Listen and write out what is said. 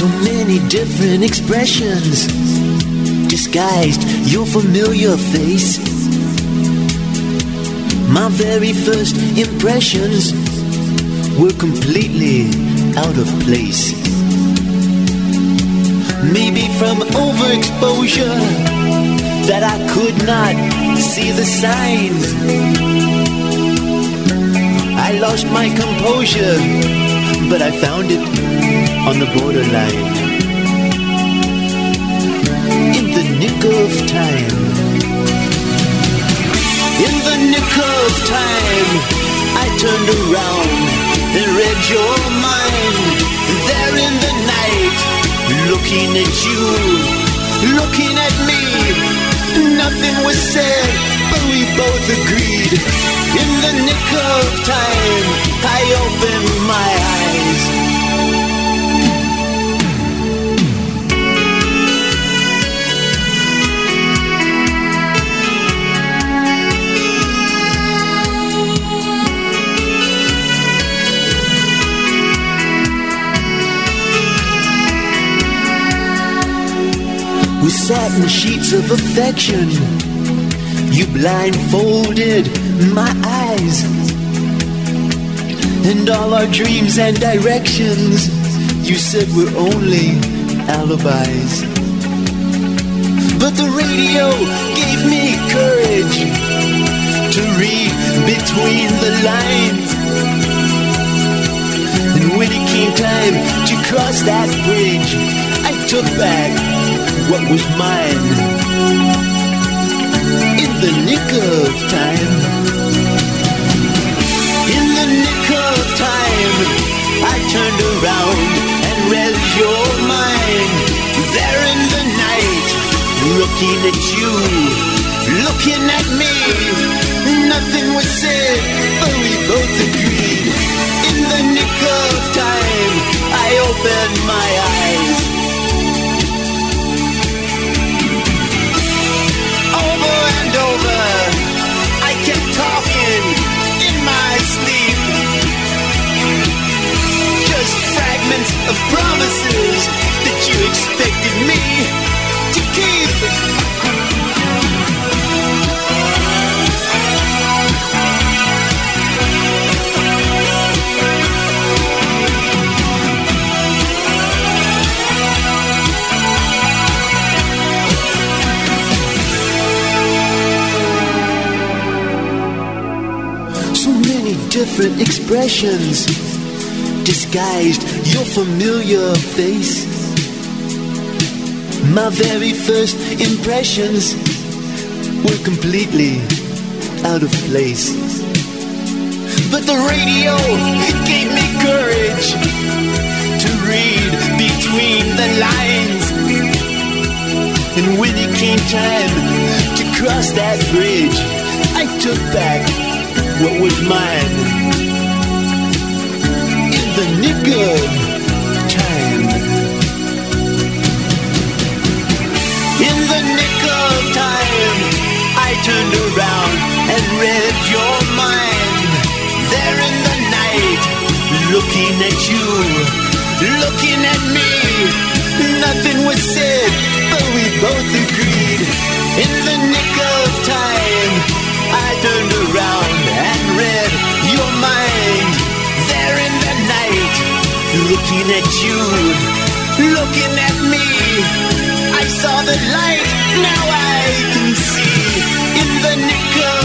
So many different expressions disguised your familiar face. My very first impressions were completely out of place. Maybe from overexposure that I could not see the signs. I lost my composure, but I found it on the borderline. In the nick of time. In the nick of time, I turned around and read your mind. There in the night, looking at you, looking at me. Nothing was said, but we both agreed. In the nick of time, I opened my eyes. We sat in sheets of affection. You blindfolded my eyes, and all our dreams and directions you said were only alibis. But the radio gave me courage to read between the lines. And when it came time to cross that bridge, I took back what was mine. In the nick of time. In the nick of time, I turned around and read your mind. There in the night, looking at you, looking at me. Nothing was said, but we both agreed. In the nick of time, I opened my eyes. Over, I kept talking in my sleep. Just fragments of promises that you expected me to keep. Different expressions disguised your familiar face. My very first impressions were completely out of place. But the radio gave me courage to read between the lines. And when it came time to cross that bridge, I took back what was mine. In the nick of time. In the nick of time, I turned around and read your mind. There in the night, looking at you, looking at me. Nothing was said, but we both agreed. In the nick of time, I turned around and read your mind. There in the night, looking at you, looking at me. I saw the light, now I can see. In the nick of